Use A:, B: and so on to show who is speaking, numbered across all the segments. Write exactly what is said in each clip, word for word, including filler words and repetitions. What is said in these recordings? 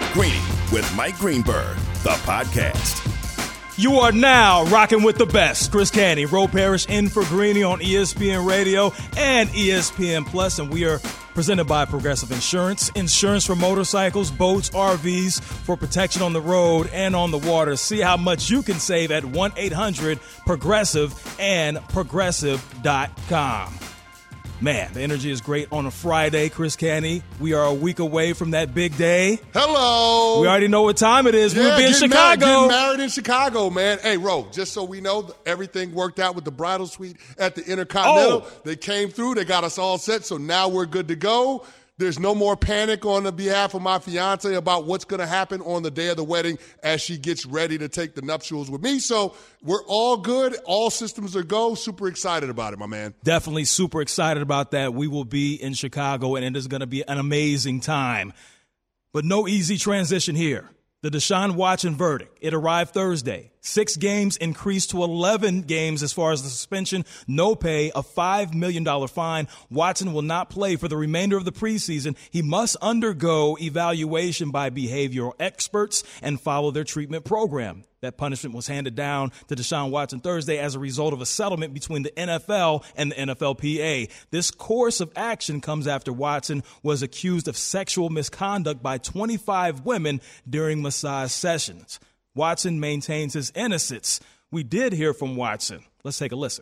A: Greeny with Mike Greenberg, the podcast.
B: You are now rocking with the best. Chris Canty, Ro Parrish in for Greeny on E S P N Radio and E S P N Plus, and we are presented by Progressive Insurance. Insurance for motorcycles, boats, R Vs, for protection on the road and on the water. See how much you can save at one eight hundred progressive and progressive dot com. Man, the energy is great on a Friday, Chris Canty. We are a week away from that big day.
C: Hello.
B: We already know what time it is.
C: Yeah,
B: We'll be in Chicago.
C: Married, getting married in Chicago, man. Hey, Ro, just so we know, everything worked out with the bridal suite at the Intercontinental.
B: Oh.
C: They came through. They got us all set, so now we're good to go. There's no more panic on the behalf of my fiance about what's going to happen on the day of the wedding as she gets ready to take the nuptials with me. So we're all good. All systems are go. Super excited about it, my man.
B: Definitely super excited about that. We will be in Chicago, and it is going to be an amazing time. But no easy transition here. The Deshaun Watson verdict, it arrived Thursday. Six games increased to eleven games as far as the suspension, no pay, a five million dollars fine. Watson will not play for the remainder of the preseason. He must undergo evaluation by behavioral experts and follow their treatment program. That punishment was handed down to Deshaun Watson Thursday as a result of a settlement between the N F L and the N F L P A. This course of action comes after Watson was accused of sexual misconduct by twenty-five women during massage sessions. Watson maintains his innocence. We did hear from Watson. Let's take a listen.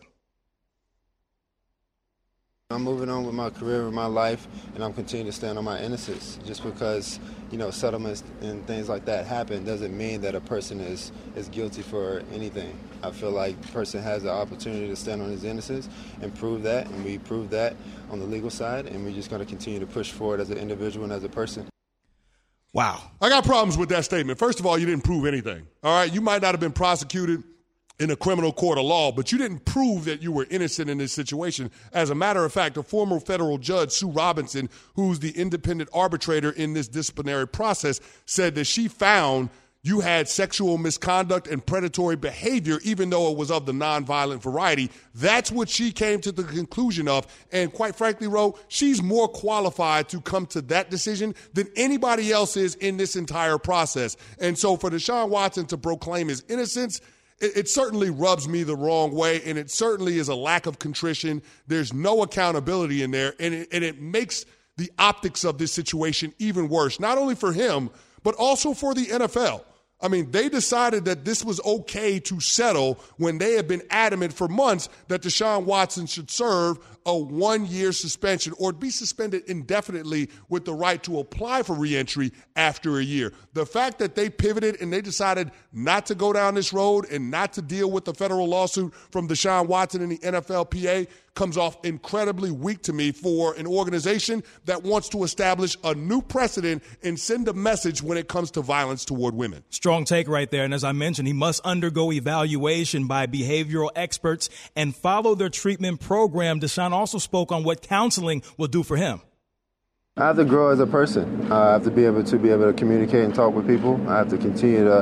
D: I'm moving on with my career and my life, and I'm continuing to stand on my innocence. Just because, you know, settlements and things like that happen doesn't mean that a person is, is guilty for anything. I feel like a person has the opportunity to stand on his innocence and prove that, and we prove that on the legal side, and we're just going to continue to push forward as an individual and as a person.
B: Wow.
C: I got problems with that statement. First of all, you didn't prove anything. All right, you might not have been prosecuted in a criminal court of law, but you didn't prove that you were innocent in this situation. As a matter of fact, a former federal judge, Sue Robinson, who's the independent arbitrator in this disciplinary process, said that she found you had sexual misconduct and predatory behavior, even though it was of the nonviolent variety. That's what she came to the conclusion of. And quite frankly, Ro, she's more qualified to come to that decision than anybody else is in this entire process. And so for Deshaun Watson to proclaim his innocence, it, it certainly rubs me the wrong way, and it certainly is a lack of contrition. There's no accountability in there, and it, and it makes the optics of this situation even worse, not only for him, but also for the N F L. I mean, they decided that this was okay to settle when they had been adamant for months that Deshaun Watson should serve a one-year suspension or be suspended indefinitely with the right to apply for reentry after a year. The fact that they pivoted and they decided not to go down this road and not to deal with the federal lawsuit from Deshaun Watson and the N F L P A comes off incredibly weak to me for an organization that wants to establish a new precedent and send a message when it comes to violence toward women.
B: Strong take right there. And as I mentioned, he must undergo evaluation by behavioral experts and follow their treatment program. Deshaun also spoke on what counseling will do for him.
D: I have to grow as a person. Uh, I have to be able to be able to communicate and talk with people. I have to continue to,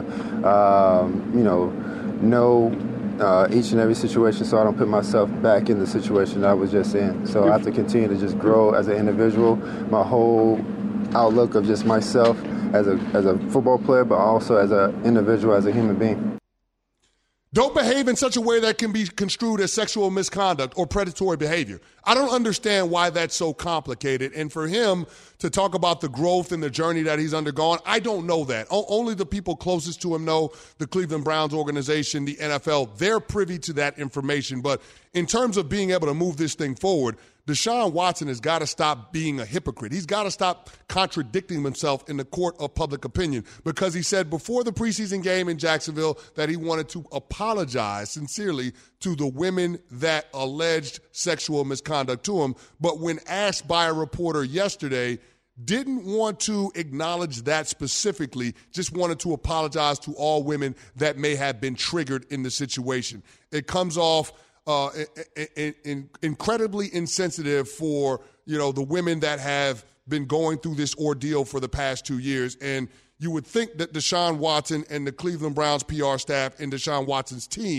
D: um, you know, know uh, each and every situation so I don't put myself back in the situation that I was just in. So I have to continue to just grow as an individual. My whole outlook of just myself as a as a football player, but also as an individual, as a human being.
C: Don't behave in such a way that can be construed as sexual misconduct or predatory behavior. I don't understand why that's so complicated. And for him to talk about the growth and the journey that he's undergone, I don't know that. O- only the people closest to him know, the Cleveland Browns organization, the N F L. They're privy to that information. But in terms of being able to move this thing forward, Deshaun Watson has got to stop being a hypocrite. He's got to stop contradicting himself in the court of public opinion, because he said before the preseason game in Jacksonville that he wanted to apologize sincerely to the women that alleged sexual misconduct to him. But when asked by a reporter yesterday, didn't want to acknowledge that specifically, just wanted to apologize to all women that may have been triggered in the situation. It comes off Uh, in, in, incredibly insensitive for, you know, the women that have been going through this ordeal for the past two years. And you would think that Deshaun Watson and the Cleveland Browns P R staff and Deshaun Watson's team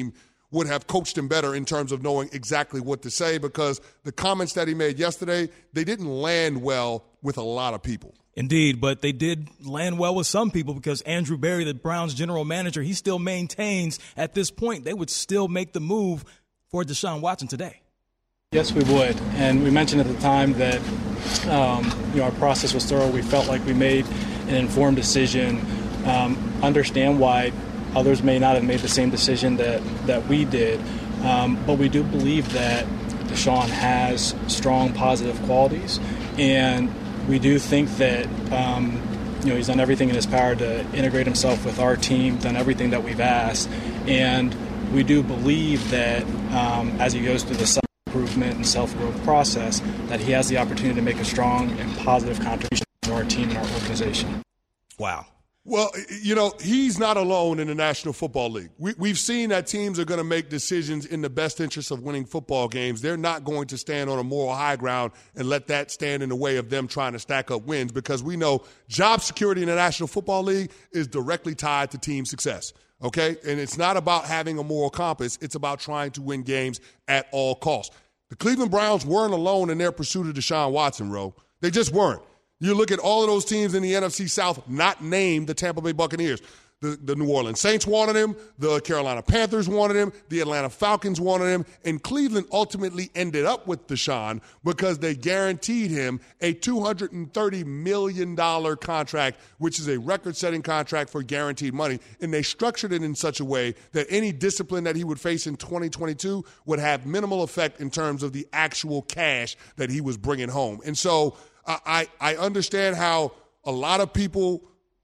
C: would have coached him better in terms of knowing exactly what to say, because the comments that he made yesterday, they didn't land well with a lot of people.
B: Indeed, but they did land well with some people, because Andrew Berry, the Browns general manager, he still maintains at this point they would still make the move for Deshaun Watson today.
E: Yes, we would. And we mentioned at the time that um, you know, our process was thorough. We felt like we made an informed decision. Um, understand why others may not have made the same decision that, that we did. Um, but we do believe that Deshaun has strong positive qualities. And we do think that um, you know, he's done everything in his power to integrate himself with our team, done everything that we've asked. And we do believe that um, as he goes through the self-improvement and self-growth process, that he has the opportunity to make a strong and positive contribution to our team and our organization.
B: Wow.
C: Well, you know, he's not alone in the National Football League. We, we've seen that teams are going to make decisions in the best interest of winning football games. They're not going to stand on a moral high ground and let that stand in the way of them trying to stack up wins, because we know job security in the National Football League is directly tied to team success, okay? And it's not about having a moral compass. It's about trying to win games at all costs. The Cleveland Browns weren't alone in their pursuit of Deshaun Watson, Ro. They just weren't. You look at all of those teams in the N F C South, not named the Tampa Bay Buccaneers. The, the New Orleans Saints wanted him. The Carolina Panthers wanted him. The Atlanta Falcons wanted him. And Cleveland ultimately ended up with Deshaun because they guaranteed him a two hundred thirty million dollars contract, which is a record-setting contract for guaranteed money. And they structured it in such a way that any discipline that he would face in twenty twenty-two would have minimal effect in terms of the actual cash that he was bringing home. And so I, I understand how a lot of people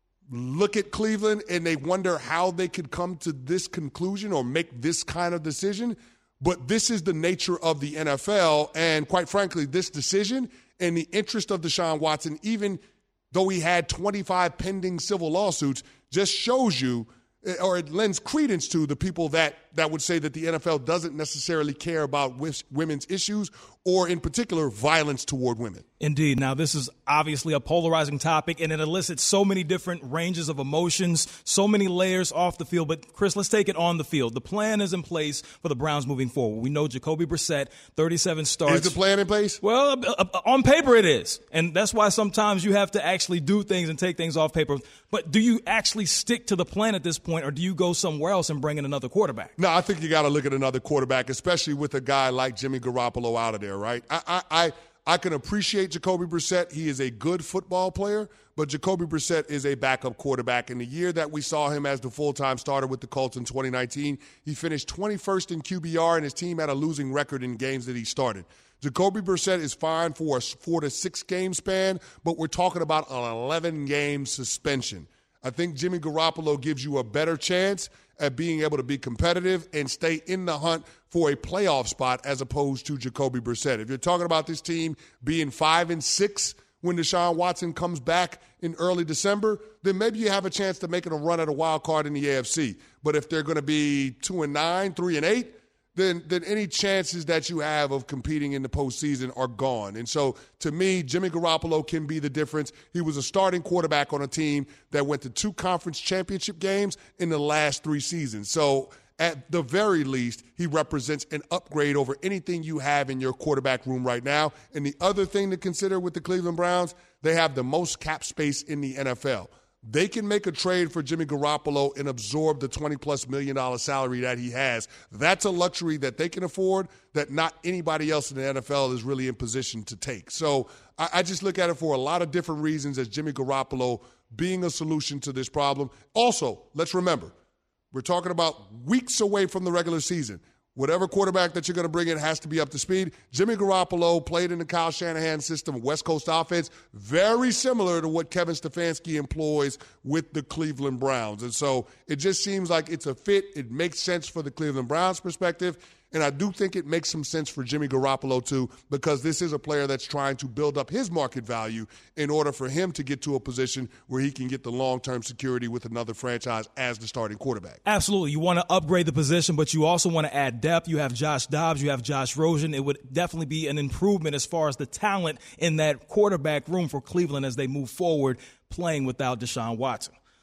C: look at Cleveland and they wonder how they could come to this conclusion or make this kind of decision. But this is the nature of the N F L. And quite frankly, this decision in the interest of Deshaun Watson, even though he had twenty-five pending civil lawsuits, just shows you, or it lends credence to the people that, that would say that the N F L doesn't necessarily care about women's issues, or in particular, violence toward women.
B: Indeed. Now, this is obviously a polarizing topic, and it elicits so many different ranges of emotions, so many layers off the field. But, Chris, let's take it on the field. The plan is in place for the Browns moving forward. We know Jacoby Brissett, thirty-seven starts.
C: Is the plan in place?
B: Well, on paper it is. And that's why sometimes you have to actually do things and take things off paper. But do you actually stick to the plan at this point, or do you go somewhere else and bring in another quarterback?
C: No, I think you got to look at another quarterback, especially with a guy like Jimmy Garoppolo out of there, right? I, I, I, I can appreciate Jacoby Brissett. He is a good football player, but Jacoby Brissett is a backup quarterback. In the year that we saw him as the full-time starter with the Colts in twenty nineteen, he finished twenty-first in Q B R, and his team had a losing record in games that he started. Jacoby Brissett is fine for a four to six game span, but we're talking about an eleven game suspension. I think Jimmy Garoppolo gives you a better chance at being able to be competitive and stay in the hunt for a playoff spot as opposed to Jacoby Brissett. If you're talking about this team being five and six when Deshaun Watson comes back in early December, then maybe you have a chance to make it a run at a wild card in the A F C. But if they're going to be two and nine, three and eight, then then any chances that you have of competing in the postseason are gone. And so, to me, Jimmy Garoppolo can be the difference. He was a starting quarterback on a team that went to two conference championship games in the last three seasons. So, at the very least, he represents an upgrade over anything you have in your quarterback room right now. And the other thing to consider with the Cleveland Browns, they have the most cap space in the N F L. They can make a trade for Jimmy Garoppolo and absorb the twenty-plus million dollar salary that he has. That's a luxury that they can afford that not anybody else in the N F L is really in position to take. So I, I just look at it for a lot of different reasons as Jimmy Garoppolo being a solution to this problem. Also, let's remember, we're talking about weeks away from the regular season. Whatever quarterback that you're going to bring in has to be up to speed. Jimmy Garoppolo played in the Kyle Shanahan system, West Coast offense, very similar to what Kevin Stefanski employs with the Cleveland Browns. And so it just seems like it's a fit. It makes sense for the Cleveland Browns perspective. And I do think it makes some sense for Jimmy Garoppolo, too, because this is a player that's trying to build up his market value in order for him to get to a position where he can get the long-term security with another franchise as the starting quarterback.
B: Absolutely. You want to upgrade the position, but you also want to add depth. You have Josh Dobbs. You have Josh Rosen. It would definitely be an improvement as far as the talent in that quarterback room for Cleveland as they move forward playing without Deshaun Watson.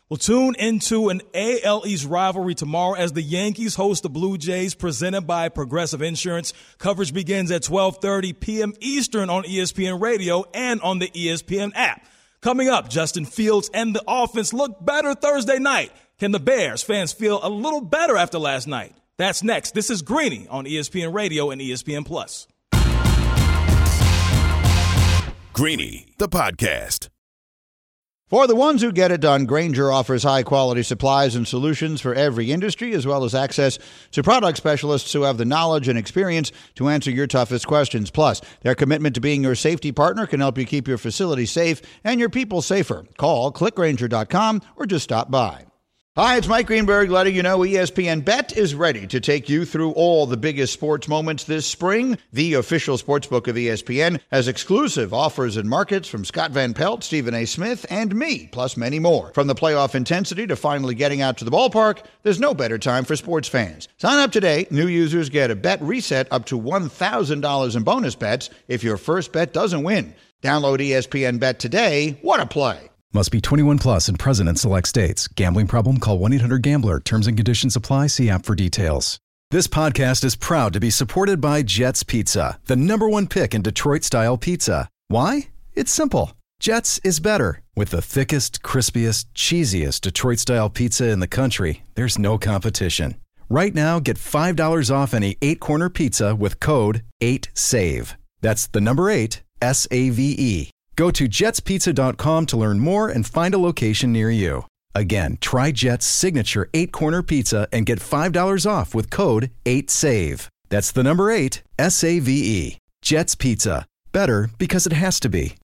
B: Well, tune into an A L East rivalry tomorrow as the Yankees host the Blue Jays, presented by Progressive Insurance. Coverage begins at twelve thirty p.m. Eastern on E S P N Radio and on the E S P N app. Coming up, Justin Fields and the offense look better Thursday night. Can the Bears fans feel a little better after last night? That's next. This is Greeny on E S P N Radio and E S P N Plus.
A: Greeny, the podcast.
F: For the ones who get it done, Grainger offers high-quality supplies and solutions for every industry, as well as access to product specialists who have the knowledge and experience to answer your toughest questions. Plus, their commitment to being your safety partner can help you keep your facility safe and your people safer. Call click grainger dot com or just stop by. Hi, it's Mike Greenberg letting you know E S P N Bet is ready to take you through all the biggest sports moments this spring. The official sportsbook of E S P N has exclusive offers and markets from Scott Van Pelt, Stephen A. Smith, and me, plus many more. From the playoff intensity to finally getting out to the ballpark, there's no better time for sports fans. Sign up today. New users get a bet reset up to one thousand dollars in bonus bets if your first bet doesn't win. Download E S P N Bet today. What a play.
G: Must be twenty-one plus and present in select states. Gambling problem? Call one eight hundred gambler. Terms and conditions apply. See app for details. This podcast is proud to be supported by Jets Pizza, the number one pick in Detroit-style pizza. Why? It's simple. Jets is better. With the thickest, crispiest, cheesiest Detroit-style pizza in the country, there's no competition. Right now, get five dollars off any eight-corner pizza with code eight save. That's the number eight, S A V E. Go to jets pizza dot com to learn more and find a location near you. Again, try Jet's signature eight-corner pizza and get five dollars off with code eight save. That's the number eight, S A V E. Jet's Pizza. Better because it has to be.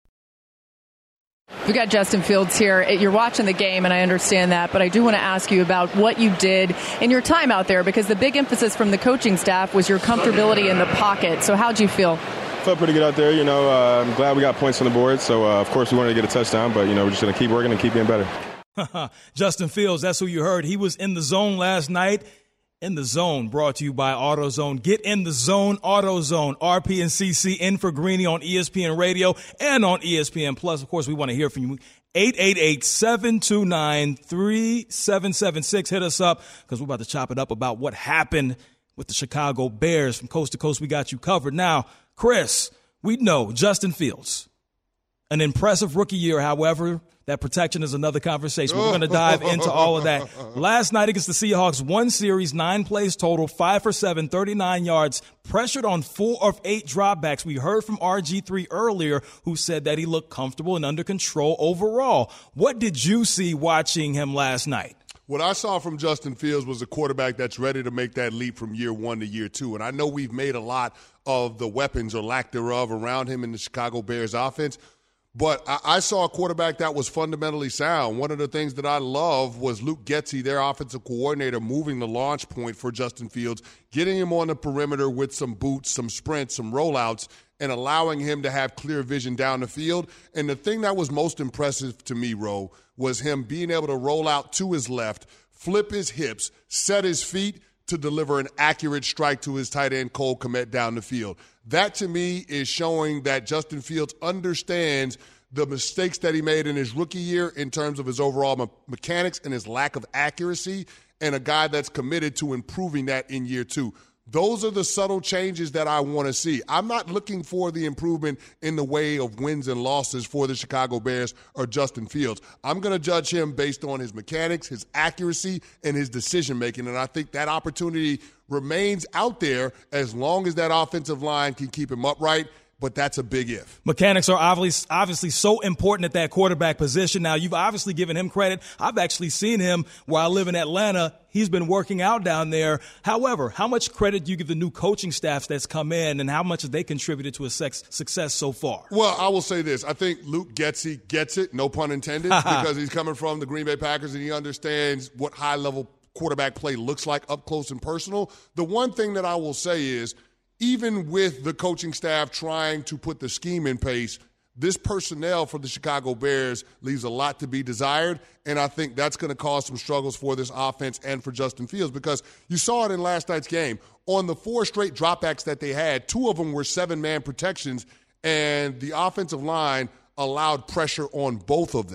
H: We got Justin Fields here. You're watching the game, and I understand that, but I do want to ask you about what you did in your time out there, because the big emphasis from the coaching staff was your comfortability in the pocket. So how'd you feel?
I: Felt pretty good out there. You know, uh, I'm glad we got points on the board. So, uh, of course, we wanted to get a touchdown, but, you know, we're just going to keep working and keep getting better.
B: Justin Fields, that's who you heard. He was in the zone last night. In the Zone, brought to you by AutoZone. Get in the zone, AutoZone. R P and C C in for Greeny on E S P N Radio and on E S P N Plus. Of course, we want to hear from you. eight eight eight, seven two nine, three seven seven six. Hit us up because we're about to chop it up about what happened with the Chicago Bears. From coast to coast, we got you covered. Now, Chris, we know Justin Fields, an impressive rookie year. However, that protection is another conversation. We're going to dive into all of that. Last night against the Seahawks, one series, nine plays total, five for seven, thirty-nine yards, pressured on four of eight dropbacks. We heard from R G three earlier, who said that he looked comfortable and under control overall. What did you see watching him last night?
C: What I saw from Justin Fields was a quarterback that's ready to make that leap from year one to year two. And I know we've made a lot of the weapons or lack thereof around him in the Chicago Bears offense, but I, I saw a quarterback that was fundamentally sound. One of the things that I love was Luke Getsy, their offensive coordinator, moving the launch point for Justin Fields, getting him on the perimeter with some boots, some sprints, some rollouts, and allowing him to have clear vision down the field. And the thing that was most impressive to me, Ro, was him being able to roll out to his left, flip his hips, set his feet to deliver an accurate strike to his tight end, Cole Kmet, down the field. That, to me, is showing that Justin Fields understands the mistakes that he made in his rookie year in terms of his overall me- mechanics and his lack of accuracy, and a guy that's committed to improving that in year two. Those are the subtle changes that I want to see. I'm not looking for the improvement in the way of wins and losses for the Chicago Bears or Justin Fields. I'm going to judge him based on his mechanics, his accuracy, and his decision-making, and I think that opportunity remains out there as long as that offensive line can keep him upright. But that's a big if.
B: Mechanics are obviously, obviously so important at that quarterback position. Now, you've obviously given him credit. I've actually seen him while I live in Atlanta. He's been working out down there. However, how much credit do you give the new coaching staffs that's come in, and how much have they contributed to his success so far?
C: Well, I will say this. I think Luke Getsy gets it, no pun intended, because he's coming from the Green Bay Packers and he understands what high-level quarterback play looks like up close and personal. The one thing that I will say is, even with the coaching staff trying to put the scheme in place, this personnel for the Chicago Bears leaves a lot to be desired, and I think that's going to cause some struggles for this offense and for Justin Fields, because you saw it in last night's game. On the four straight dropbacks that they had, two of them were seven-man protections, and the offensive line allowed pressure on both of them.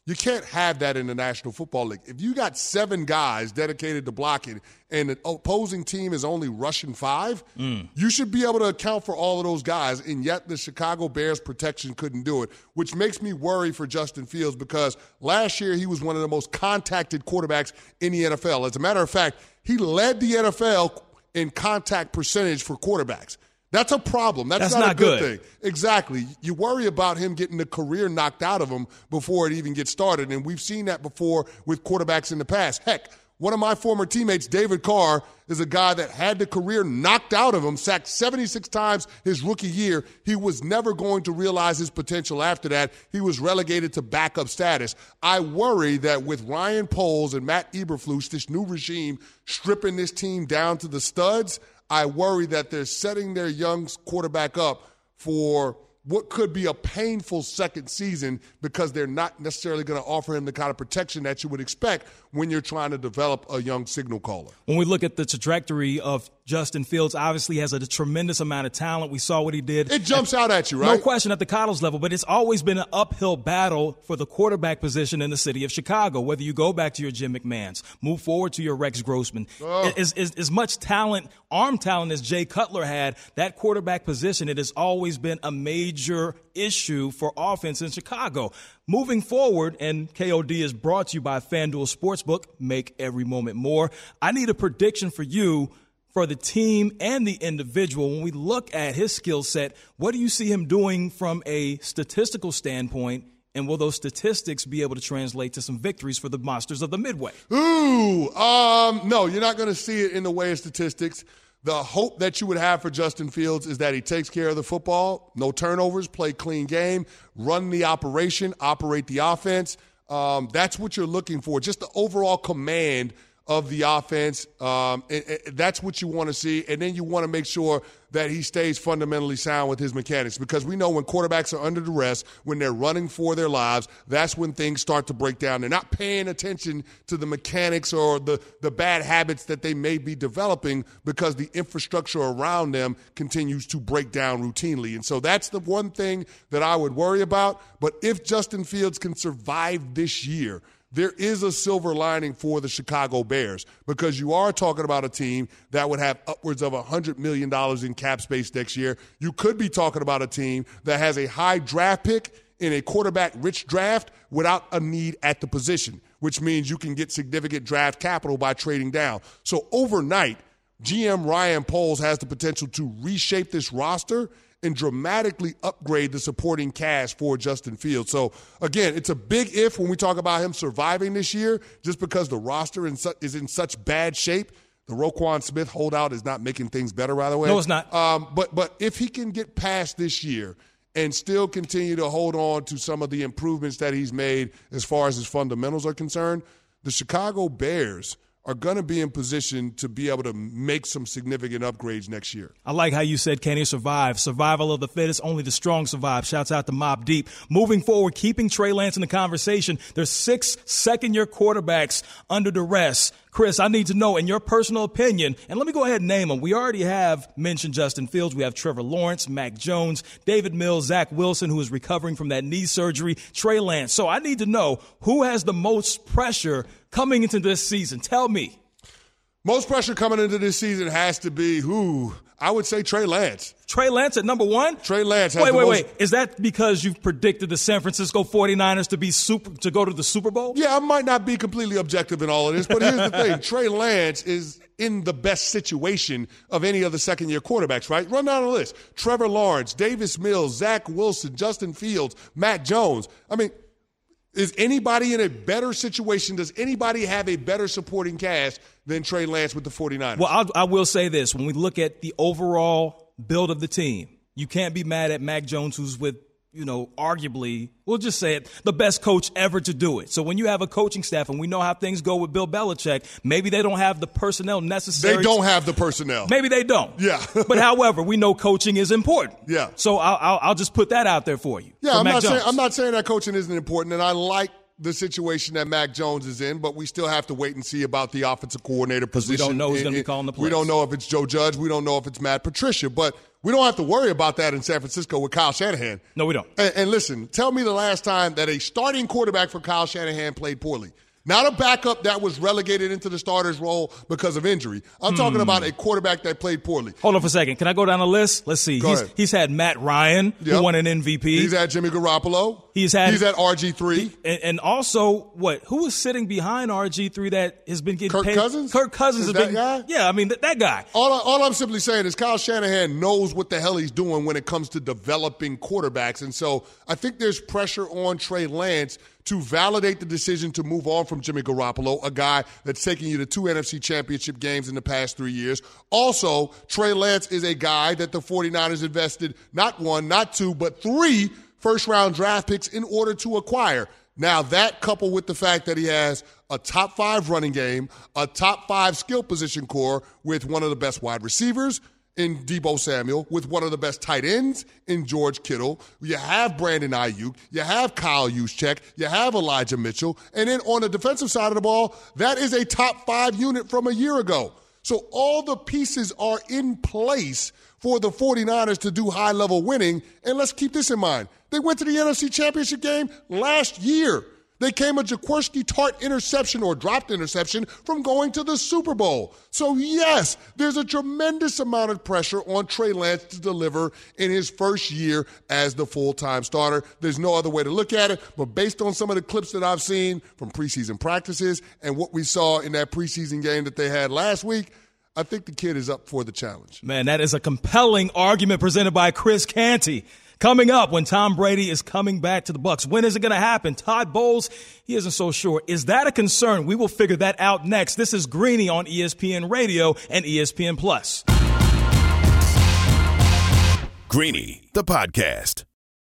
C: You can't have that in the National Football League. If you got seven guys dedicated to blocking and the opposing team is only rushing five, mm. you should be able to account for all of those guys, and yet the Chicago Bears protection couldn't do it, which makes me worry for Justin Fields because last year he was one of the most contacted quarterbacks in the N F L. As a matter of fact, he led the N F L in contact percentage for quarterbacks. That's a problem. That's,
B: That's
C: not,
B: not
C: a good,
B: good
C: thing. Exactly. You worry about him getting the career knocked out of him before it even gets started, and we've seen that before with quarterbacks in the past. Heck, one of my former teammates, David Carr, is a guy that had the career knocked out of him, sacked seventy-six times his rookie year. He was never going to realize his potential after that. He was relegated to backup status. I worry that with Ryan Poles and Matt Eberflus, this new regime, stripping this team down to the studs, I worry that they're setting their young quarterback up for what could be a painful second season because they're not necessarily going to offer him the kind of protection that you would expect when you're trying to develop a young signal caller.
B: When we look at the trajectory of Justin Fields, obviously has a tremendous amount of talent. We saw what he did.
C: It jumps at, out at you, right?
B: No question at the college level, but it's always been an uphill battle for the quarterback position in the city of Chicago, whether you go back to your Jim McMahons, move forward to your Rex Grossman. Oh. As, as, as much talent, arm talent as Jay Cutler had, that quarterback position, it has always been a major issue for offense in Chicago. Moving forward, and K O D is brought to you by FanDuel Sportsbook, make every moment more. I need a prediction for you for the team and the individual. When we look at his skill set, what do you see him doing from a statistical standpoint, and will those statistics be able to translate to some victories for the Monsters of the Midway?
C: Ooh, um, no, you're not going to see it in the way of statistics. The hope that you would have for Justin Fields is that he takes care of the football, no turnovers, play clean game, run the operation, operate the offense. Um, that's what you're looking for, just the overall command of the offense. Um, and, and that's what you want to see. And then you want to make sure that he stays fundamentally sound with his mechanics, because we know when quarterbacks are under duress, when they're running for their lives, that's when things start to break down. They're not paying attention to the mechanics or the, the bad habits that they may be developing because the infrastructure around them continues to break down routinely. And so that's the one thing that I would worry about. But if Justin Fields can survive this year, there is a silver lining for the Chicago Bears, because you are talking about a team that would have upwards of one hundred million dollars in cap space next year. You could be talking about a team that has a high draft pick in a quarterback-rich draft without a need at the position, which means you can get significant draft capital by trading down. So overnight, G M Ryan Poles has the potential to reshape this roster and dramatically upgrade the supporting cast for Justin Fields. So, again, it's a big if when we talk about him surviving this year, just because the roster is in such bad shape. The Roquan Smith holdout is not making things better, by the way.
B: No, it's not.
C: Um, but, but if he can get past this year and still continue to hold on to some of the improvements that he's made as far as his fundamentals are concerned, the Chicago Bears are going to be in position to be able to make some significant upgrades next year.
B: I like how you said, can he survive? Survival of the fittest, only the strong survive. Shouts out to Mobb Deep. Moving forward, keeping Trey Lance in the conversation, there's six second-year quarterbacks under duress. Chris, I need to know, in your personal opinion, and let me go ahead and name them. We already have mentioned Justin Fields. We have Trevor Lawrence, Mac Jones, David Mills, Zach Wilson, who is recovering from that knee surgery, Trey Lance. So I need to know, who has the most pressure coming into this season? Tell me.
C: Most pressure coming into this season has to be who? I would say Trey Lance.
B: Trey Lance at number one?
C: Trey Lance has
B: Wait,
C: the
B: wait,
C: most...
B: wait. Is that because you've predicted the San Francisco forty-niners to be super to go to the Super Bowl?
C: Yeah, I might not be completely objective in all of this, but here's the thing. Trey Lance is in the best situation of any of the second-year quarterbacks, right? Run down the list. Trevor Lawrence, Davis Mills, Zach Wilson, Justin Fields, Mac Jones. I mean, is anybody in a better situation? Does anybody have a better supporting cast than Trey Lance with the forty-niners?
B: Well, I'll, I will say this. When we look at the overall build of the team, you can't be mad at Mac Jones, who's with, you know, arguably, we'll just say it, the best coach ever to do it. So when you have a coaching staff, and we know how things go with Bill Belichick, maybe they don't have the personnel necessary.
C: They don't have the personnel.
B: Maybe they don't.
C: Yeah.
B: But however, we know coaching is important.
C: Yeah.
B: So I'll, I'll, I'll just put that out there for you.
C: Yeah,
B: for
C: I'm
B: Mac
C: not,
B: Jones.
C: saying, I'm not saying that coaching isn't important, and I like the situation that Mac Jones is in, but we still have to wait and see about the offensive coordinator position.
B: We don't know who's going to be calling the plays.
C: We don't know if it's Joe Judge. We don't know if it's Matt Patricia. But we don't have to worry about that in San Francisco with Kyle Shanahan.
B: No, we don't.
C: And, and listen, tell me the last time that a starting quarterback for Kyle Shanahan played poorly. Not a backup that was relegated into the starter's role because of injury. I'm hmm. talking about a quarterback that played poorly.
B: Hold on for a second. Can I go down the list? Let's see.
C: Go
B: he's,
C: ahead.
B: he's had Matt Ryan,
C: yep.
B: who won an M V P.
C: He's had Jimmy Garoppolo.
B: He's had
C: He's had R G three.
B: And, and also, what? Who was sitting behind R G three that has been getting
C: Kirk
B: paid?
C: Cousins?
B: Kirk Cousins
C: is
B: has
C: that
B: been.
C: Guy?
B: Yeah, I mean, th- that guy.
C: All, I, all I'm simply saying is Kyle Shanahan knows what the hell he's doing when it comes to developing quarterbacks. And so I think there's pressure on Trey Lance to validate the decision to move on from Jimmy Garoppolo, a guy that's taken you to two N F C championship games in the past three years. Also, Trey Lance is a guy that the 49ers invested not one, not two, but three first-round draft picks in order to acquire. Now, that coupled with the fact that he has a top five running game, a top five skill position core with one of the best wide receivers in Deebo Samuel, with one of the best tight ends in George Kittle. You have Brandon Ayuk. You have Kyle Juszczyk. You have Elijah Mitchell. And then on the defensive side of the ball, that is a top five unit from a year ago. So all the pieces are in place for the 49ers to do high-level winning. And let's keep this in mind. They went to the N F C Championship game last year. They came a Jaworski Tart interception or dropped interception from going to the Super Bowl. So, yes, there's a tremendous amount of pressure on Trey Lance to deliver in his first year as the full-time starter. There's no other way to look at it, but based on some of the clips that I've seen from preseason practices and what we saw in that preseason game that they had last week, I think the kid is up for the challenge.
B: Man, that is a compelling argument presented by Chris Canty. Coming up when Tom Brady is coming back to the Bucs. When is it going to happen? Todd Bowles, he isn't so sure. Is that a concern? We will figure that out next. This is Greeny on E S P N Radio and E S P N Plus.
A: Greeny, the podcast.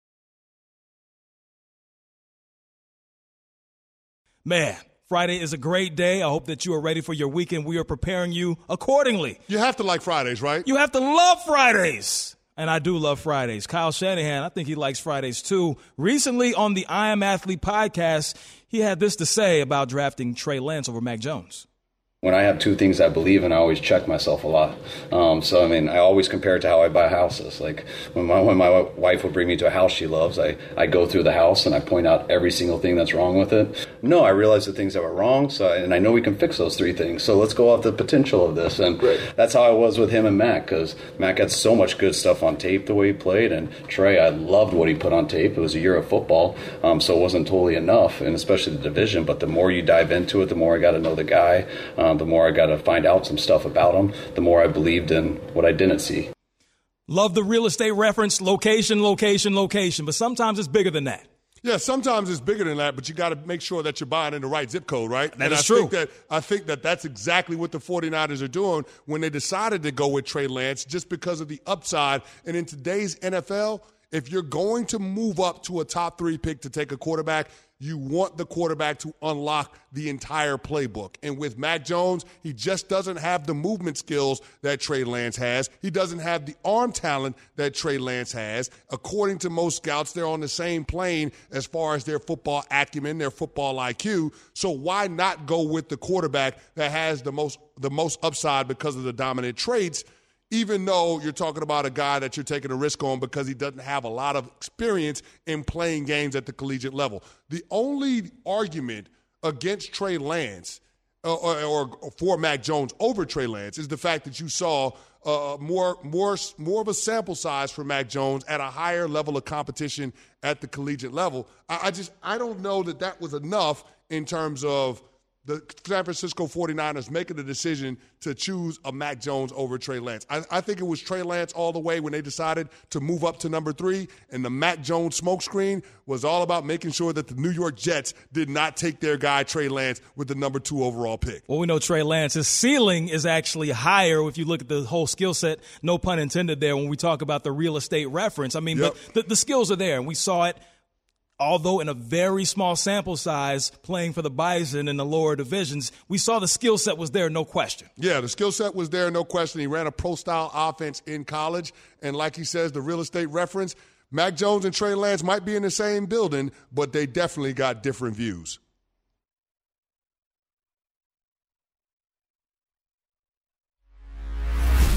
B: Man, Friday is a great day. I hope that you are ready for your weekend. We are preparing you accordingly.
C: You have to like Fridays, right?
B: You have to love Fridays. And I do love Fridays. Kyle Shanahan, I think he likes Fridays too. Recently on the I Am Athlete podcast, he had this to say about drafting Trey Lance over Mac Jones.
J: When I have two things I believe in, I always check myself a lot. Um, so, I mean, I always compare it to how I buy houses. Like, when my when my wife would bring me to a house she loves, I, I go through the house and I point out every single thing that's wrong with it. No, I realize the things that were wrong, so I, and I know we can fix those three things. So let's go off the potential of this. And Great. That's how I was with him and Mac, because Mac had so much good stuff on tape the way he played. And Trey, I loved what he put on tape. It was a year of football, um, so it wasn't totally enough, and especially the division. But the more you dive into it, the more I got to know the guy, um, the more I got to find out some stuff about him, the more I believed in what I didn't see.
B: Love the real estate reference, location, location, location, but sometimes it's bigger than that.
C: Yeah, sometimes it's bigger than that, but you got to make sure that you're buying in the right zip code, right?
B: That
C: and
B: is
C: I
B: true.
C: Think that, I think that that's exactly what the 49ers are doing when they decided to go with Trey Lance, just because of the upside. And in today's N F L, if you're going to move up to a top three pick to take a quarterback, you want the quarterback to unlock the entire playbook. And with Mac Jones, he just doesn't have the movement skills that Trey Lance has. He doesn't have the arm talent that Trey Lance has. According to most scouts, they're on the same plane as far as their football acumen, their football I Q. So why not go with the quarterback that has the most the most upside because of the dominant traits, even though you're talking about a guy that you're taking a risk on because he doesn't have a lot of experience in playing games at the collegiate level. The only argument against Trey Lance uh, or, or for Mac Jones over Trey Lance is the fact that you saw uh, more, more, more of a sample size for Mac Jones at a higher level of competition at the collegiate level. I, I just I don't know that that was enough in terms of the San Francisco 49ers making the decision to choose a Mac Jones over Trey Lance. I, I think it was Trey Lance all the way when they decided to move up to number three, and the Mac Jones smokescreen was all about making sure that the New York Jets did not take their guy Trey Lance with the number two overall pick.
B: Well, we know Trey Lance's ceiling is actually higher if you look at the whole skill set, no pun intended there, when we talk about the real estate reference. I mean, yep. but the, the skills are there, and we saw it. Although in a very small sample size, playing for the Bison in the lower divisions, we saw the skill set was there, no question.
C: Yeah, the skill set was there, no question. He ran a pro-style offense in college, and like he says, the real estate reference, Mac Jones and Trey Lance might be in the same building, but they definitely got different views.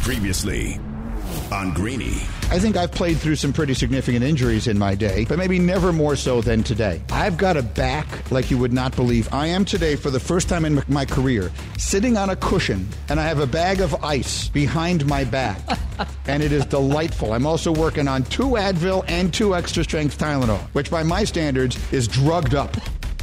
A: Previously on Greeny.
F: I think I've played through some pretty significant injuries in my day, but maybe never more so than today. I've got a back like you would not believe. I am today, for the first time in my career, sitting on a cushion, and I have a bag of ice behind my back, and it is delightful. I'm also working on two Advil and two extra strength Tylenol, which by my standards is drugged up.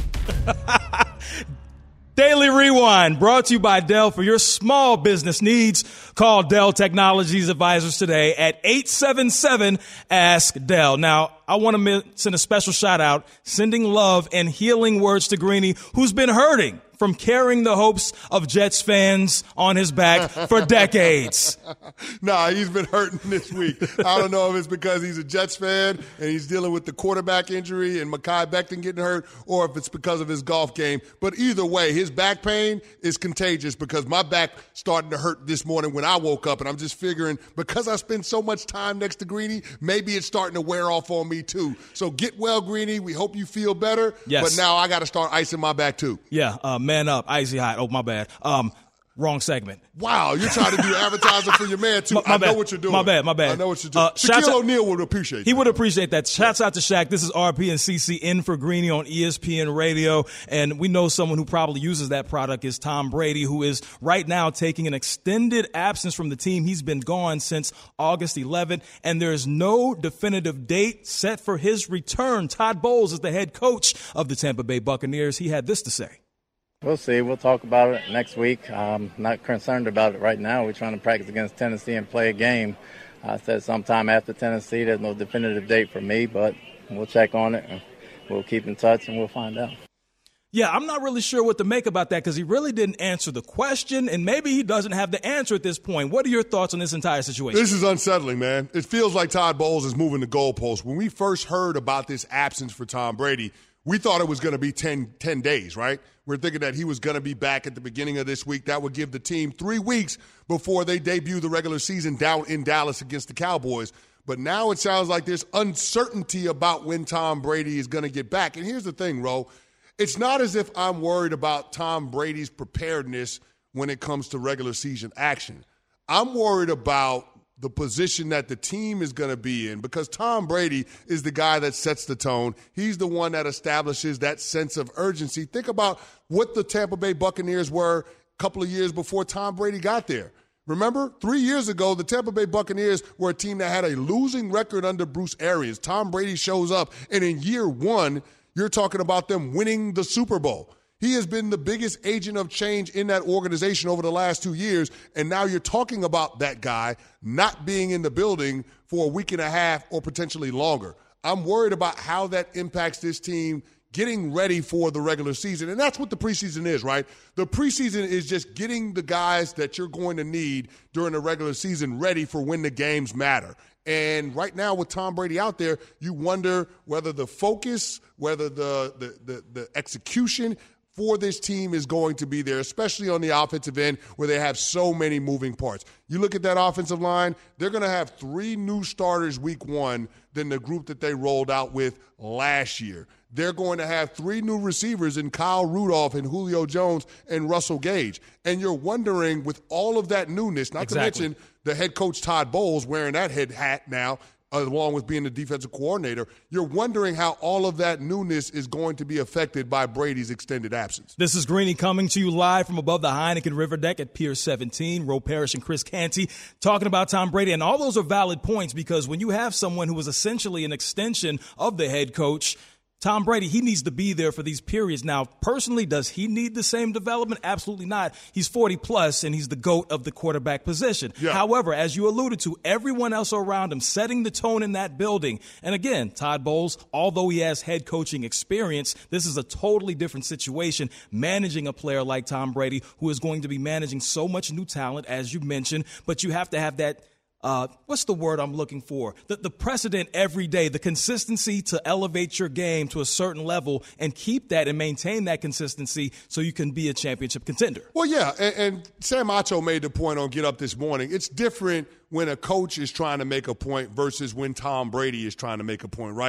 B: Daily Rewind, brought to you by Dell. For your small business needs, call Dell Technologies Advisors today at eight seven seven, ask Dell. Now, I want to send a special shout out, sending love and healing words to Greeny, who's been hurting from carrying the hopes of Jets fans on his back for decades.
C: Nah, he's been hurting this week. I don't know if it's because he's a Jets fan and he's dealing with the quarterback injury and Mekhi Becton getting hurt, or if it's because of his golf game. But either way, his back pain is contagious because my back started to hurt this morning when I woke up, and I'm just figuring because I spend so much time next to Greeny, maybe it's starting to wear off on me too. So get well, Greeny. We hope you feel better.
B: Yes.
C: But now I got to start icing my back too.
B: Yeah, um, Man up, icy hot. Oh, my bad. Um, wrong segment.
C: Wow, you're trying to do advertising for your man, too.
B: My, my
C: I
B: bad.
C: know what you're doing.
B: My bad, my bad.
C: I know what you're doing.
B: Uh,
C: Shaquille O'Neal would appreciate that.
B: He would appreciate that. Shouts out to Shaq. This is R P and C C in for Greeny on E S P N Radio. And we know someone who probably uses that product is Tom Brady, who is right now taking an extended absence from the team. He's been gone since August eleventh, and there is no definitive date set for his return. Todd Bowles is the head coach of the Tampa Bay Buccaneers. He had this to say.
K: We'll see. We'll talk about it next week. I'm not concerned about it right now. We're trying to practice against Tennessee and play a game. I said sometime after Tennessee. There's no definitive date for me, but we'll check on it, and we'll keep in touch, and we'll find out.
B: Yeah, I'm not really sure what to make about that because he really didn't answer the question, and maybe he doesn't have the answer at this point. What are your thoughts on this entire situation?
C: This is unsettling, man. It feels like Todd Bowles is moving the goalposts. When we first heard about this absence for Tom Brady, we thought it was going to be ten, ten days, right? We're thinking that he was going to be back at the beginning of this week. That would give the team three weeks before they debut the regular season down in Dallas against the Cowboys. But now it sounds like there's uncertainty about when Tom Brady is going to get back. And here's the thing, Ro. It's not as if I'm worried about Tom Brady's preparedness when it comes to regular season action. I'm worried about the position that the team is going to be in, because Tom Brady is the guy that sets the tone. He's the one that establishes that sense of urgency. Think about what the Tampa Bay Buccaneers were a couple of years before Tom Brady got there. Remember, three years ago, the Tampa Bay Buccaneers were a team that had a losing record under Bruce Arians. Tom Brady shows up, and in year one, you're talking about them winning the Super Bowl. He has been the biggest agent of change in that organization over the last two years, and now you're talking about that guy not being in the building for a week and a half or potentially longer. I'm worried about how that impacts this team getting ready for the regular season, and that's what the preseason is, right? The preseason is just getting the guys that you're going to need during the regular season ready for when the games matter. And right now with Tom Brady out there, you wonder whether the focus, whether the the the, the execution for this team is going to be there, especially on the offensive end where they have so many moving parts. You look at that offensive line, they're going to have three new starters week one than the group that they rolled out with last year. They're going to have three new receivers in Kyle Rudolph and Julio Jones and Russell Gage. And you're wondering, with all of that newness, not exactly. to mention the head coach Todd Bowles wearing that head hat now, along with being the defensive coordinator, you're wondering how all of that newness is going to be affected by Brady's extended absence.
B: This is Greeny coming to you live from above the Heineken River Deck at Pier seventeen. Ro Parrish and Chris Canty talking about Tom Brady. And all those are valid points, because when you have someone who was essentially an extension of the head coach, Tom Brady, he needs to be there for these periods. Now, personally, does he need the same development? Absolutely not. He's forty plus, and he's the GOAT of the quarterback position.
C: Yeah.
B: However, as you alluded to, everyone else around him setting the tone in that building. And again, Todd Bowles, although he has head coaching experience, this is a totally different situation, managing a player like Tom Brady, who is going to be managing so much new talent, as you mentioned, but you have to have that Uh, what's the word I'm looking for? The, the precedent every day, the consistency to elevate your game to a certain level and keep that and maintain that consistency so you can be a championship contender.
C: Well, yeah, and, and Sam Acho made the point on Get Up this morning. It's different when a coach is trying to make a point versus when Tom Brady is trying to make a point, right?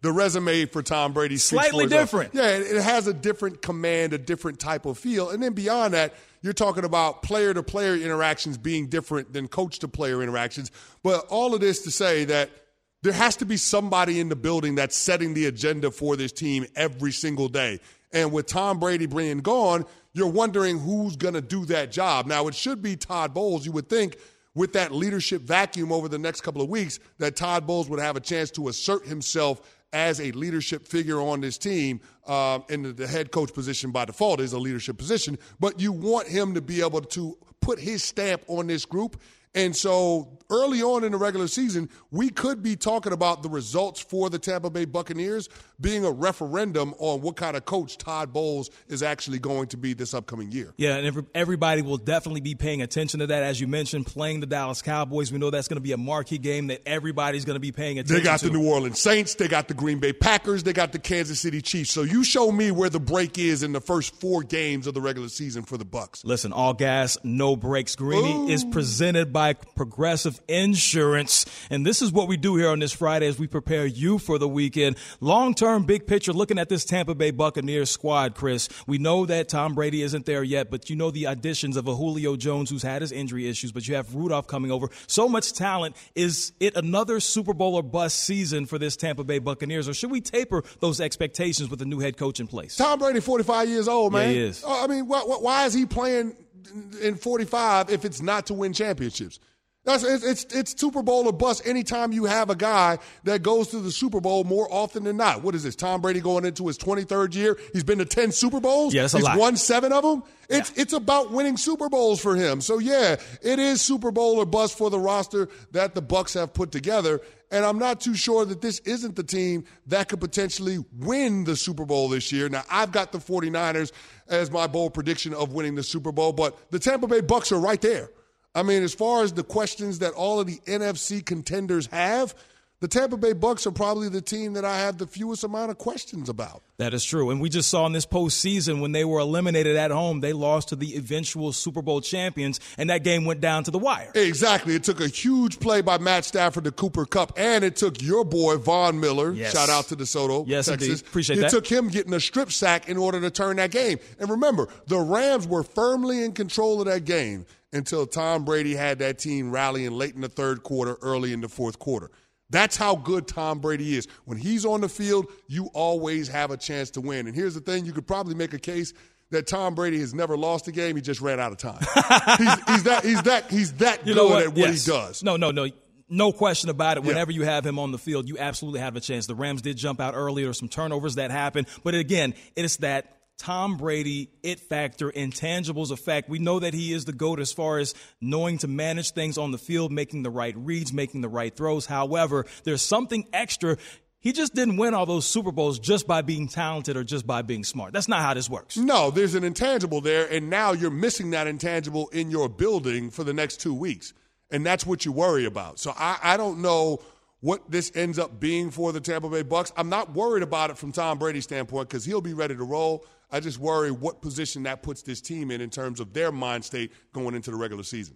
C: the resume for Tom Brady
B: slightly different.
C: Yeah, it, it has a different command, a different type of feel. And then beyond that, you're talking about player-to-player interactions being different than coach-to-player interactions. But all of this to say that there has to be somebody in the building that's setting the agenda for this team every single day. And with Tom Brady being gone, you're wondering who's going to do that job. Now, it should be Todd Bowles. You would think with that leadership vacuum over the next couple of weeks that Todd Bowles would have a chance to assert himself as a leadership figure on this team. Um, and the head coach position by default is a leadership position. But you want him to be able to put his stamp on this group. And so early on in the regular season, we could be talking about the results for the Tampa Bay Buccaneers being a referendum on what kind of coach Todd Bowles is actually going to be this upcoming year.
B: Yeah, and every, everybody will definitely be paying attention to that. As you mentioned, playing the Dallas Cowboys, we know that's going to be a marquee game that everybody's going to be paying attention to.
C: They got
B: to.
C: the New Orleans Saints. They got the Green Bay Packers. They got the Kansas City Chiefs. So you show me where the break is in the first four games of the regular season for the Bucs.
B: Listen, all gas, no breaks. Greeny Ooh. is presented by Progressive Insurance. And this is what we do here on this Friday as we prepare you for the weekend. Long-term, big picture, looking at this Tampa Bay Buccaneers squad, Chris. We know that Tom Brady isn't there yet, but you know the additions of a Julio Jones who's had his injury issues, but you have Rudolph coming over. So much talent. Is it another Super Bowl or bust season for this Tampa Bay Buccaneers, or should we taper those expectations with a new head coach in place?
C: Tom Brady, forty-five years old, man.
B: Yeah, he is.
C: I mean, why, why is he playing in forty-five if it's not to win championships? That's, it's, it's, it's Super Bowl or bust anytime you have a guy that goes to the Super Bowl more often than not. What is this, Tom Brady going into his twenty-third year? He's been to ten Super Bowls?
B: Yeah, that's a
C: He's
B: lot.
C: won seven of them? It's,
B: yeah.
C: it's about winning Super Bowls for him. So, yeah, it is Super Bowl or bust for the roster that the Bucs have put together. And I'm not too sure that this isn't the team that could potentially win the Super Bowl this year. Now, I've got the 49ers as my bold prediction of winning the Super Bowl, but the Tampa Bay Bucs are right there. I mean, as far as the questions that all of the N F C contenders have, the Tampa Bay Bucs are probably the team that I have the fewest amount of questions about.
B: That is true. And we just saw in this postseason when they were eliminated at home, they lost to the eventual Super Bowl champions, and that game went down to the wire.
C: Exactly. It took a huge play by Matt Stafford to Cooper Kupp, and it took your boy, Von Miller,
B: yes.
C: shout out to DeSoto,
B: yes,
C: Texas.
B: Indeed. Appreciate
C: it
B: that.
C: It took him getting a strip sack in order to turn that game. And remember, the Rams were firmly in control of that game until Tom Brady had that team rallying late in the third quarter, early in the fourth quarter. That's how good Tom Brady is. When he's on the field, you always have a chance to win. And here's the thing, you could probably make a case that Tom Brady has never lost a game. He just ran out of time. he's, he's that he's that he's that
B: you
C: good
B: what?
C: at what
B: yes.
C: he does.
B: No, no, no. No question about it.
C: Yeah.
B: Whenever you have him on the field, you absolutely have a chance. The Rams did jump out earlier, some turnovers that happened. But again, it's that Tom Brady it factor, intangibles effect. We know that he is the GOAT as far as knowing to manage things on the field, making the right reads, making the right throws. However, there's something extra. He just didn't win all those Super Bowls just by being talented or just by being smart. That's not how this works.
C: No, there's an intangible there, and now you're missing that intangible in your building for the next two weeks. And that's what you worry about. So I, I don't know what this ends up being for the Tampa Bay Bucs. I'm not worried about it from Tom Brady's standpoint because he'll be ready to roll. I just worry what position that puts this team in in terms of their mind state going into the regular season.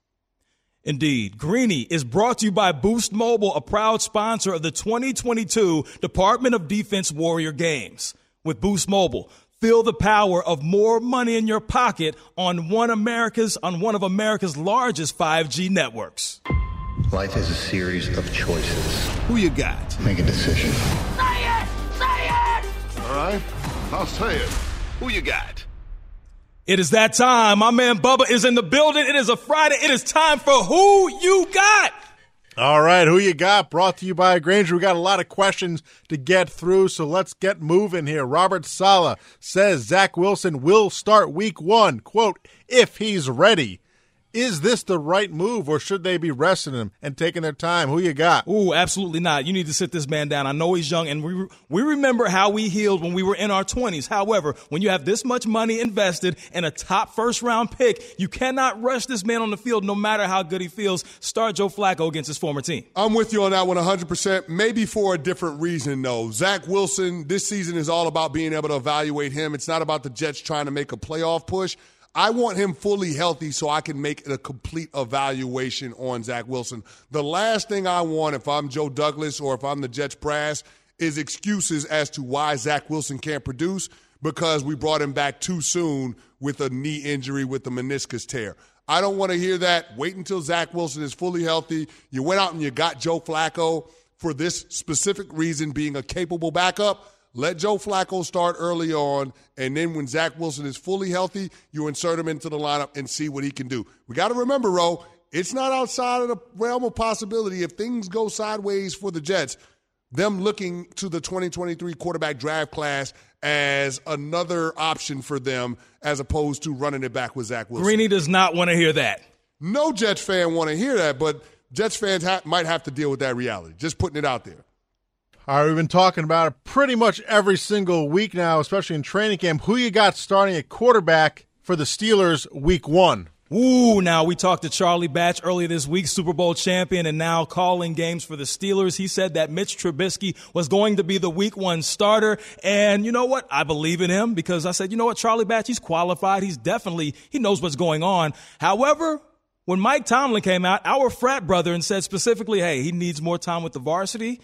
B: Indeed. Greeny is brought to you by Boost Mobile, a proud sponsor of the twenty twenty-two Department of Defense Warrior Games. With Boost Mobile, feel the power of more money in your pocket on one America's on one of America's largest five G networks.
L: Life is a series of choices.
A: Who you got?
L: Make a decision.
M: Say it! Say it!
A: All right, I'll say it. Who you got?
B: It is that time. My man Bubba is in the building. It is a Friday. It is time for Who You Got.
N: All right, Who You Got, brought to you by Grainger. We got a lot of questions to get through, so let's get moving here. Robert Sala says Zach Wilson will start week one, quote, if he's ready. Is this the right move, or should they be resting him and taking their time? Who you got?
B: Ooh, absolutely not. You need to sit this man down. I know he's young, and we we remember how we healed when we were in our twenties. However, when you have this much money invested in a top first-round pick, you cannot rush this man on the field no matter how good he feels. Start Joe Flacco against his former team.
C: I'm with you on that one one hundred percent, maybe for a different reason, though. Zach Wilson, this season is all about being able to evaluate him. It's not about the Jets trying to make a playoff push. I want him fully healthy so I can make a complete evaluation on Zach Wilson. The last thing I want if I'm Joe Douglas or if I'm the Jets brass is excuses as to why Zach Wilson can't produce because we brought him back too soon with a knee injury with the meniscus tear. I don't want to hear that. Wait until Zach Wilson is fully healthy. You went out and you got Joe Flacco for this specific reason, being a capable backup. Let Joe Flacco start early on, and then when Zach Wilson is fully healthy, you insert him into the lineup and see what he can do. We got to remember, Ro, it's not outside of the realm of possibility if things go sideways for the Jets, them looking to the twenty twenty-three quarterback draft class as another option for them as opposed to running it back with Zach Wilson.
B: Greeny does not want to hear that.
C: No Jets fan want to hear that, but Jets fans ha- might have to deal with that reality. Just putting it out there.
N: All right, we've been talking about it pretty much every single week now, especially in training camp. Who you got starting at quarterback for the Steelers week one?
B: Ooh, now we talked to Charlie Batch earlier this week, Super Bowl champion and now calling games for the Steelers. He said that Mitch Trubisky was going to be the week one starter. And you know what? I believe in him because I said, you know what, Charlie Batch, he's qualified. He's definitely, he knows what's going on. However, when Mike Tomlin came out, our frat brother, and said specifically, hey, he needs more time with the varsity,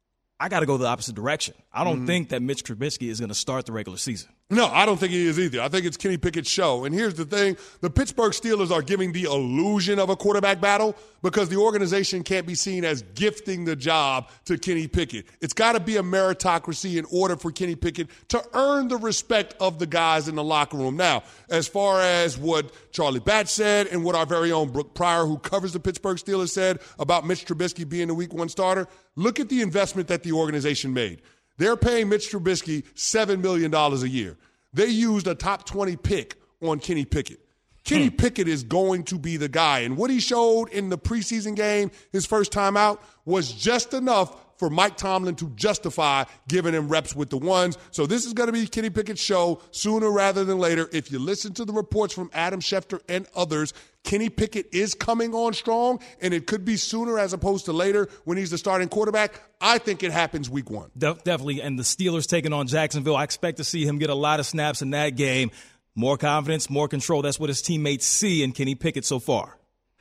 B: I got to go the opposite direction. I don't mm-hmm. think that Mitch Trubisky is going to start the regular season.
C: No, I don't think he is either. I think it's Kenny Pickett's show. And here's the thing. The Pittsburgh Steelers are giving the illusion of a quarterback battle because the organization can't be seen as gifting the job to Kenny Pickett. It's got to be a meritocracy in order for Kenny Pickett to earn the respect of the guys in the locker room. Now, as far as what Charlie Batch said and what our very own Brooke Pryor, who covers the Pittsburgh Steelers, said about Mitch Trubisky being the week one starter, look at the investment that the organization made. They're paying Mitch Trubisky seven million dollars a year. They used a top twenty pick on Kenny Pickett. Kenny hmm. Pickett is going to be the guy. And what he showed in the preseason game, his first time out, was just enough for Mike Tomlin to justify giving him reps with the ones. So this is going to be Kenny Pickett's show sooner rather than later. If you listen to the reports from Adam Schefter and others, Kenny Pickett is coming on strong, and it could be sooner as opposed to later when he's the starting quarterback. I think it happens week one.
B: De- definitely, and the Steelers taking on Jacksonville, I expect to see him get a lot of snaps in that game. More confidence, more control. That's what his teammates see in Kenny Pickett so far.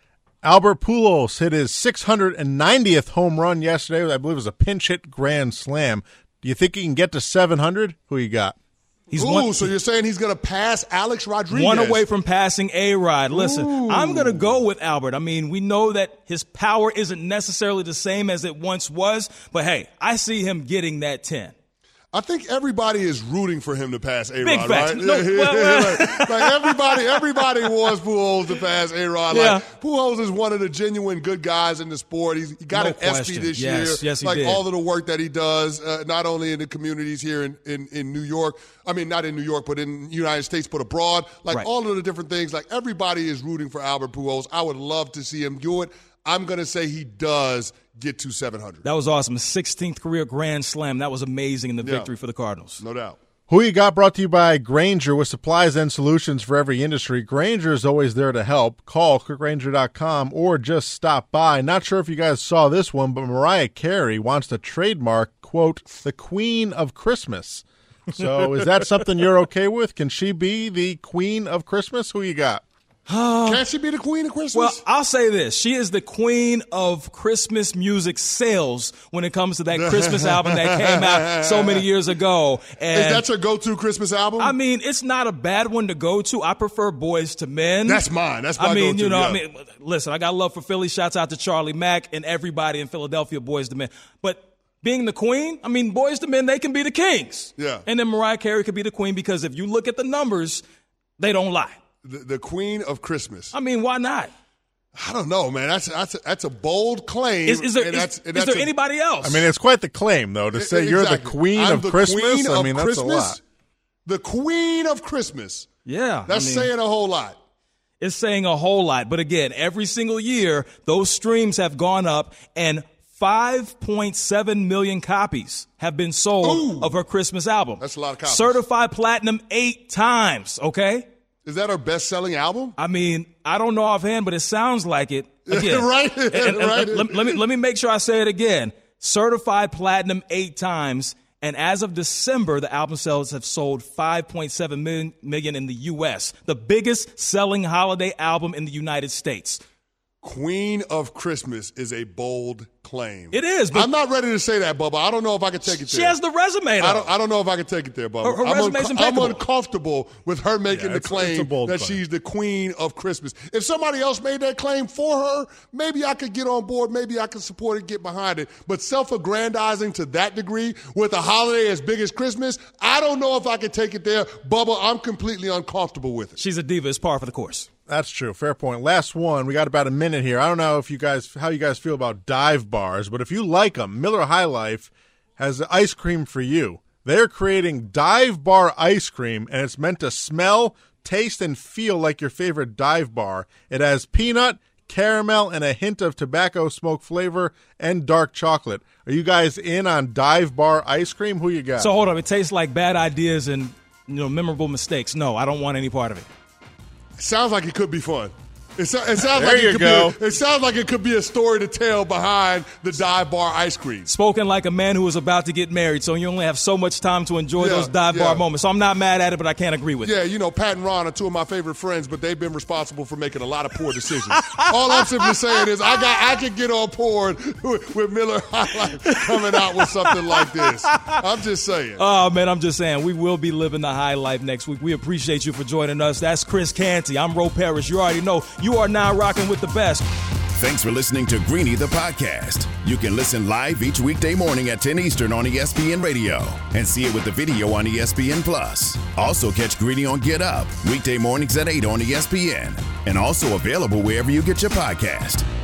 N: Albert Pujols hit his six hundred ninetieth home run yesterday. I believe it was a pinch hit grand slam. Do you think he can get to seven hundred? Who you got?
C: He's Ooh, one, so you're saying he's going to pass Alex Rodriguez?
B: One away from passing A-Rod. Listen,
C: Ooh.
B: I'm going to go with Albert. I mean, we know that his power isn't necessarily the same as it once was, but hey, I see him getting that ten.
C: I think everybody is rooting for him to pass A-Rod,
B: Big facts.
C: right?
B: No, well, well.
C: like, like everybody, everybody wants Pujols to pass A-Rod.
B: Yeah.
C: Like Pujols is one of the genuine good guys in the sport. He's, he got
B: no
C: an
B: question.
C: S P this
B: yes.
C: year.
B: Yes, he
C: like
B: did.
C: all of the work that he does, uh, not only in the communities here in, in, in New York. I mean, not in New York, but in the United States, but abroad. Like
B: right.
C: all of the different things. Like everybody is rooting for Albert Pujols. I would love to see him do it. I'm going to say he does get to seven hundred.
B: That was awesome. His sixteenth career grand slam. That was amazing in the
C: yeah.
B: victory for the Cardinals.
C: No doubt.
N: Who you got brought to you by Grainger with supplies and solutions for every industry. Grainger is always there to help. Call quick grainger dot com or just stop by. Not sure if you guys saw this one, but Mariah Carey wants to trademark, quote, the Queen of Christmas. So is that something you're okay with? Can she be the Queen of Christmas? Who you got?
C: Can she be the Queen of Christmas?
B: Well, I'll say this. She is the queen of Christmas music sales when it comes to that Christmas album that came out so many years ago. And
C: is that your go-to Christmas album?
B: I mean, it's not a bad one to go to. I prefer Boys to Men.
C: That's mine. That's my
B: I mean,
C: go-to,
B: you know,
C: yeah.
B: I mean, listen, I got love for Philly. Shouts out to Charlie Mack and everybody in Philadelphia, Boys to Men. But being the queen, I mean, Boys to Men, they can be the kings.
C: Yeah.
B: And then Mariah Carey could be the queen because if you look at the numbers, they don't lie.
C: The, the Queen of Christmas.
B: I mean, why not?
C: I don't know, man. That's that's a, that's a bold claim.
B: Is, is there,
C: and
B: is,
C: that's, and
B: is
C: that's
B: there
C: a,
B: anybody else?
N: I mean, it's quite the claim, though, to say
C: exactly.
N: you're the Queen
C: I'm
N: of
C: the
N: Christmas.
C: Queen
N: I mean,
C: of
N: that's
C: Christmas?
N: a lot.
C: The Queen of Christmas.
B: Yeah.
C: That's
B: I mean,
C: saying a whole lot.
B: It's saying a whole lot. But again, every single year, those streams have gone up and five point seven million copies have been sold
C: Ooh.
B: of her Christmas album.
C: That's a lot of copies.
B: Certified platinum eight times, okay?
C: Is that her best-selling album?
B: I mean, I don't know offhand, but it sounds like it. Again,
C: right?
B: and, and,
C: right.
B: Let, let me let me make sure I say it again. Certified platinum eight times, and as of December, the album sales have sold five point seven million, million in the U S, the biggest selling holiday album in the United States.
C: Queen of Christmas is a bold claim.
B: It is. But
C: I'm not ready to say that, Bubba. I don't know if I can take it
B: she
C: there.
B: She has the resume, though.
C: I don't, I don't know if I can take it there, Bubba.
B: Her, her
C: I'm,
B: resume's
C: unco-
B: impeccable.
C: I'm uncomfortable with her making
N: yeah,
C: the claim
N: it's
C: that
N: claim.
C: she's the queen of Christmas. If somebody else made that claim for her, maybe I could get on board. Maybe I could support it, get behind it. But self-aggrandizing to that degree with a holiday as big as Christmas, I don't know if I can take it there. Bubba, I'm completely uncomfortable with it.
B: She's a diva. It's par for the course.
N: That's true. Fair point. Last one. We got about a minute here. I don't know if you guys, how you guys feel about dive bars, but if you like them, Miller High Life has ice cream for you. They're creating dive bar ice cream, and it's meant to smell, taste, and feel like your favorite dive bar. It has peanut, caramel, and a hint of tobacco smoke flavor and dark chocolate. Are you guys in on dive bar ice cream? Who you got?
B: So hold on. It tastes like bad ideas and, you know, memorable mistakes. No, I don't want any part of it.
C: Sounds like it could be fun. It, so, it sounds
N: There
C: like
N: you
C: it could
N: go.
C: be. A, it sounds like it could be a story to tell behind the dive bar ice cream.
B: Spoken like a man who is about to get married, so you only have so much time to enjoy
C: Yeah,
B: those dive
C: yeah.
B: bar moments. So I'm not mad at it, but I can't agree with
C: Yeah,
B: it.
C: you know, Pat and Ron are two of my favorite friends, but they've been responsible for making a lot of poor decisions. All I'm simply saying is I got I can get on board with, with Miller High Life coming out with something like this. I'm just saying.
B: Oh, man, I'm just saying. We will be living the high life next week. We appreciate you for joining us. That's Chris Canty. I'm Ro Parrish. You already know. You are now rocking with the best.
A: Thanks for listening to Greeny the podcast. You can listen live each weekday morning at ten Eastern on E S P N Radio and see it with the video on E S P N Plus. Also catch Greeny on Get Up weekday mornings at eight on E S P N and also available wherever you get your podcast.